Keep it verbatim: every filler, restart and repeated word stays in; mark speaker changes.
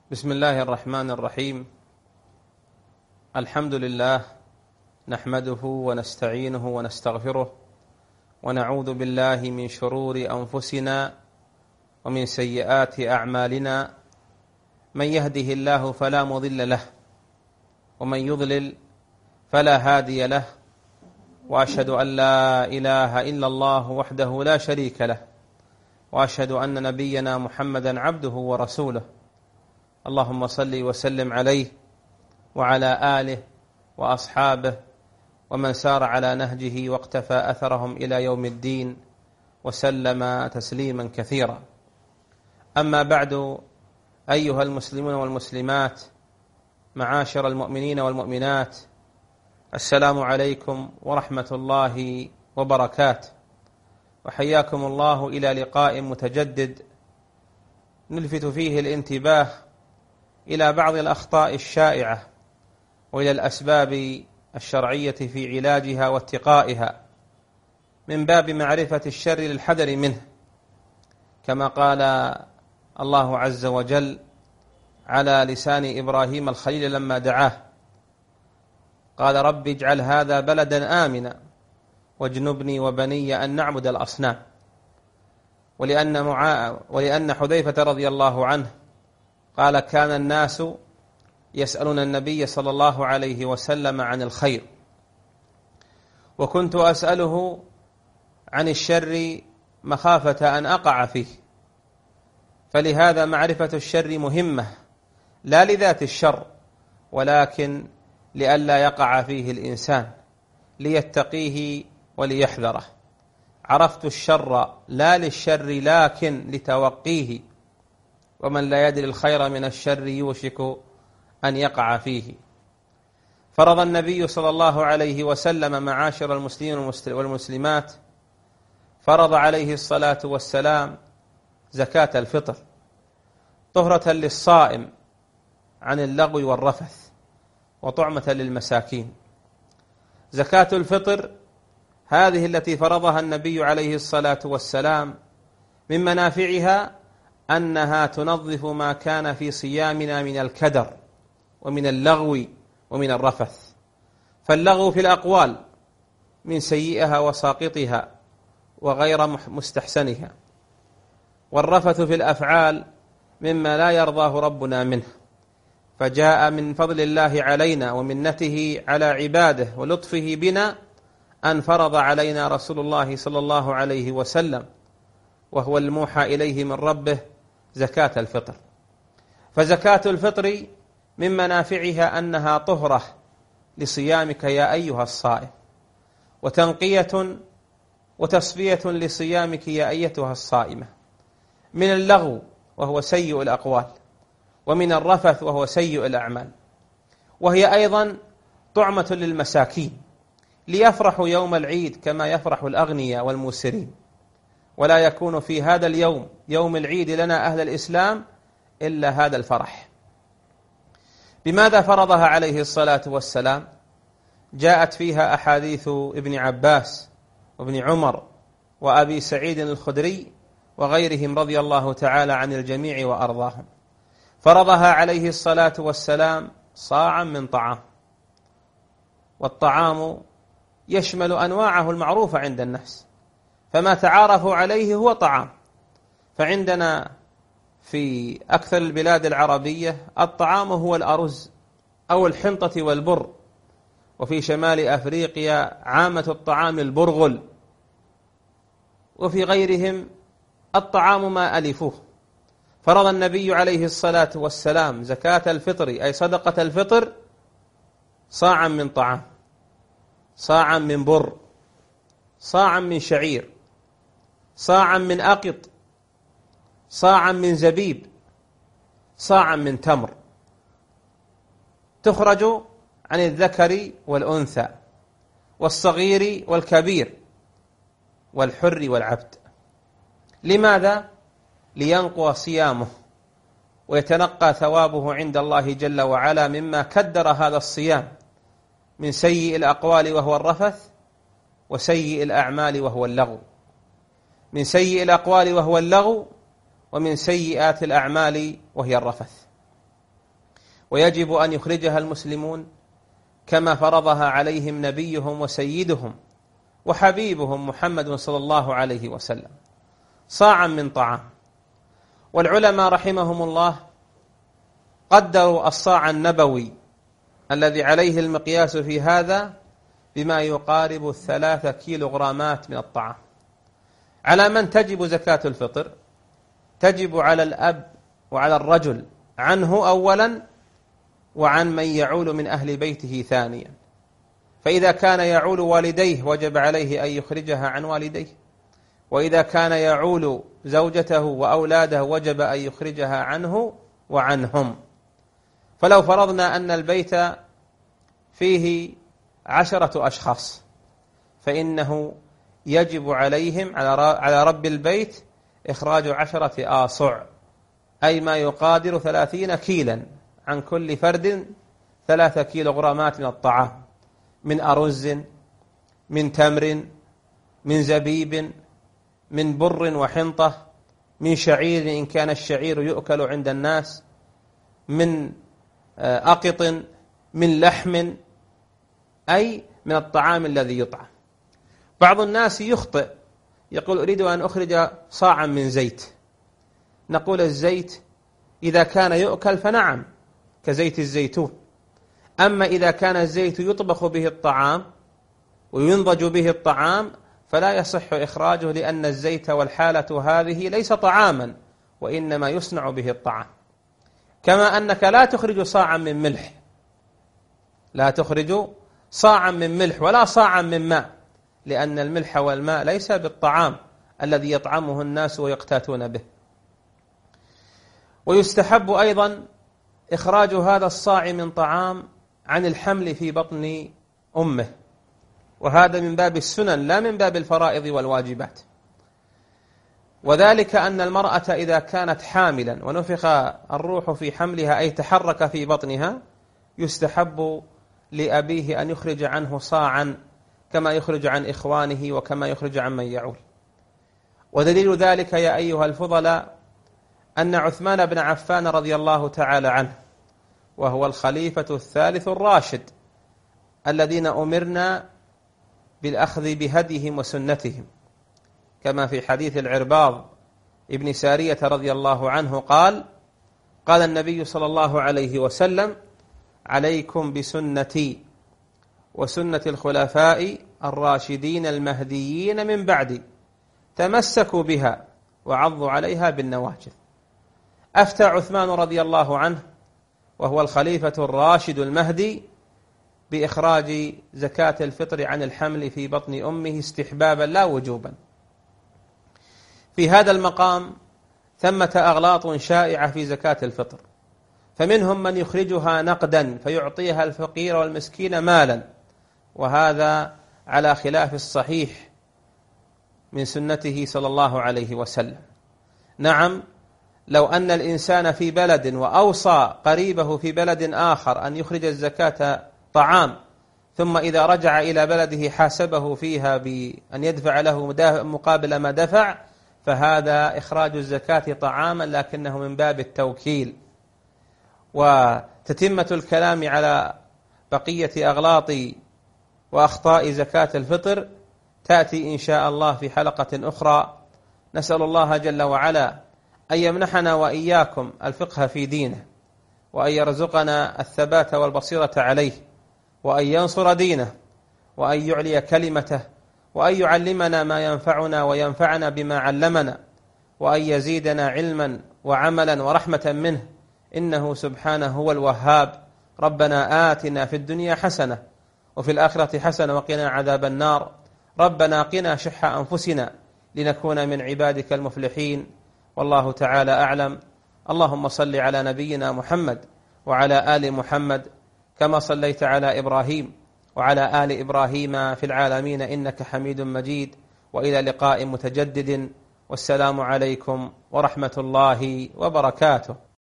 Speaker 1: بسم الله الرحمن الرحيم. الحمد لله نحمده ونستعينه ونستغفره ونعوذ بالله من شرور أنفسنا ومن سيئات أعمالنا، من يهده الله فلا مضل له ومن يضلل فلا هادي له، وأشهد أن لا إله إلا الله وحده لا شريك له، وأشهد أن نبينا محمدا عبده ورسوله. اللهم صل وسلم عليه وعلى آله وأصحابه ومن سار على نهجه واقتفى أثرهم إلى يوم الدين وسلم تسليما كثيرا. أما بعد، أيها المسلمون والمسلمات، معاشر المؤمنين والمؤمنات، السلام عليكم ورحمة الله وبركاته، وحياكم الله إلى لقاء متجدد نلفت فيه الانتباه إلى بعض الأخطاء الشائعة وإلى الأسباب الشرعية في علاجها واتقائها من باب معرفة الشر للحذر منه، كما قال الله عز وجل على لسان إبراهيم الخليل لما دعاه، قال رب اجعل هذا بلدا آمنا واجنبني وبني أن نعبد الأصنام. ولأن, معا... ولأن حذيفة رضي الله عنه قال كان الناس يسألون النبي صلى الله عليه وسلم عن الخير، وكنت أسأله عن الشر مخافة أن أقع فيه، فلهذا معرفة الشر مهمة، لا لذات الشر ولكن لئلا يقع فيه الإنسان، ليتقيه وليحذره. عرفت الشر لا للشر لكن لتوقيه، ومن لا يدري الخير من الشر يوشك أن يقع فيه. فرض النبي صلى الله عليه وسلم معاشر المسلمين والمسلمات، فرض عليه الصلاة والسلام زكاة الفطر طهرة للصائم عن اللغو والرفث وطعمة للمساكين. زكاة الفطر هذه التي فرضها النبي عليه الصلاة والسلام من منافعها أنها تنظف ما كان في صيامنا من الكدر ومن اللغو ومن الرفث. فاللغو في الأقوال من سيئها وساقطها وغير مستحسنها، والرفث في الأفعال مما لا يرضاه ربنا منه. فجاء من فضل الله علينا ومنته على عباده ولطفه بنا أن فرض علينا رسول الله صلى الله عليه وسلم، وهو الموحى إليه من ربه، زكاة الفطر. فزكاة الفطر من منافعها أنها طهرة لصيامك يا أيها الصائم، وتنقية وتصفية لصيامك يا أيتها الصائمة، من اللغو وهو سيء الأقوال، ومن الرفث وهو سيء الأعمال. وهي أيضا طعمة للمساكين ليفرحوا يوم العيد كما يفرح الأغنياء والموسرين، ولا يكون في هذا اليوم يوم العيد لنا أهل الإسلام إلا هذا الفرح. بماذا فرضها عليه الصلاة والسلام؟ جاءت فيها أحاديث ابن عباس وابن عمر وأبي سعيد الخدري وغيرهم رضي الله تعالى عن الجميع وأرضاهم. فرضها عليه الصلاة والسلام صاعا من طعام، والطعام يشمل أنواعه المعروفة عند الناس، فما تعارفوا عليه هو طعام. فعندنا في أكثر البلاد العربية الطعام هو الأرز أو الحنطة والبر، وفي شمال أفريقيا عامة الطعام البرغل، وفي غيرهم الطعام ما ألفوه. فرض النبي عليه الصلاة والسلام زكاة الفطر أي صدقة الفطر صاعا من طعام، صاعا من بر، صاعا من شعير، صاعا من أقط، صاعا من زبيب، صاعا من تمر، تخرج عن الذكر والأنثى والصغير والكبير والحر والعبد. لماذا؟ لينقى صيامه ويتنقى ثوابه عند الله جل وعلا مما كدر هذا الصيام من سيء الأقوال وهو الرفث، وسيء الأعمال وهو اللغو. من سيء الأقوال وهو اللغو، ومن سيئات الأعمال وهي الرفث. ويجب أن يخرجها المسلمون كما فرضها عليهم نبيهم وسيدهم وحبيبهم محمد صلى الله عليه وسلم، صاعا من طعام. والعلماء رحمهم الله قدروا الصاع النبوي الذي عليه المقياس في هذا بما يقارب ثلاثة كيلوغرامات من الطعام. على من تجب زكاة الفطر؟ تجب على الأب وعلى الرجل عنه أولا، وعن من يعول من أهل بيته ثانيا. فإذا كان يعول والديه وجب عليه أن يخرجها عن والديه، وإذا كان يعول زوجته وأولاده وجب أن يخرجها عنه وعنهم. فلو فرضنا أن البيت فيه عشرة أشخاص فإنه يجب عليهم على رب البيت إخراج عشرة آصع، أي ما يقادر ثلاثين كيلا، عن كل فرد ثلاثة كيلوغرامات من الطعام، من أرز، من تمر، من زبيب، من بر وحنطة، من شعير إن كان الشعير يؤكل عند الناس، من أقط، من لحم، أي من الطعام الذي يطعم. بعض الناس يخطئ يقول أريد أن أخرج صاعا من زيت. نقول الزيت إذا كان يؤكل فنعم كزيت الزيتون، أما إذا كان الزيت يطبخ به الطعام وينضج به الطعام فلا يصح إخراجه، لأن الزيت والحالة هذه ليس طعاما وإنما يصنع به الطعام. كما أنك لا تخرج صاعا من ملح، لا تخرج صاعا من ملح ولا صاعا من ماء، لأن الملح والماء ليس بالطعام الذي يطعمه الناس ويقتاتون به. ويستحب أيضا إخراج هذا الصاع من طعام عن الحمل في بطن أمه، وهذا من باب السنن لا من باب الفرائض والواجبات. وذلك أن المرأة إذا كانت حاملا ونفخ الروح في حملها أي تحرك في بطنها، يستحب لأبيه أن يخرج عنه صاعا كما يخرج عن إخوانه وكما يخرج عن من يعول. ودليل ذلك يا أيها الفضلاء أن عثمان بن عفان رضي الله تعالى عنه، وهو الخليفة الثالث الراشد الذين أمرنا بالأخذ بهديهم وسنتهم، كما في حديث العرباض ابن سارية رضي الله عنه قال: قال النبي صلى الله عليه وسلم: عليكم بسنتي وسنة الخلفاء الراشدين المهديين من بعدي، تمسكوا بها وعضوا عليها بالنواجذ. أفتى عثمان رضي الله عنه وهو الخليفة الراشد المهدي بإخراج زكاة الفطر عن الحمل في بطن أمه استحبابا لا وجوبا. في هذا المقام ثمة أغلاط شائعة في زكاة الفطر، فمنهم من يخرجها نقدا فيعطيها الفقير والمسكين مالا، وهذا على خلاف الصحيح من سنته صلى الله عليه وسلم. نعم، لو أن الإنسان في بلد وأوصى قريبه في بلد آخر أن يخرج الزكاة طعام، ثم إذا رجع إلى بلده حاسبه فيها بأن يدفع له مقابل ما دفع، فهذا إخراج الزكاة طعاما لكنه من باب التوكيل. وتتمة الكلام على بقية أغلاط وأخطاء زكاة الفطر تأتي إن شاء الله في حلقة أخرى. نسأل الله جل وعلا أن يمنحنا وإياكم الفقه في دينه، وأن يرزقنا الثبات والبصيرة عليه، وأن ينصر دينه، وأن يعلي كلمته، وأن يعلمنا ما ينفعنا وينفعنا بما علمنا، وأن يزيدنا علما وعملا ورحمة منه، إنه سبحانه هو الوهاب. ربنا آتنا في الدنيا حسنة وفي الآخرة حسنة وقنا عذاب النار. ربنا قنا شح أنفسنا لنكون من عبادك المفلحين. والله تعالى أعلم. اللهم صل على نبينا محمد وعلى آل محمد كما صليت على إبراهيم وعلى آل إبراهيم في العالمين إنك حميد مجيد. وإلى لقاء متجدد، والسلام عليكم ورحمة الله وبركاته.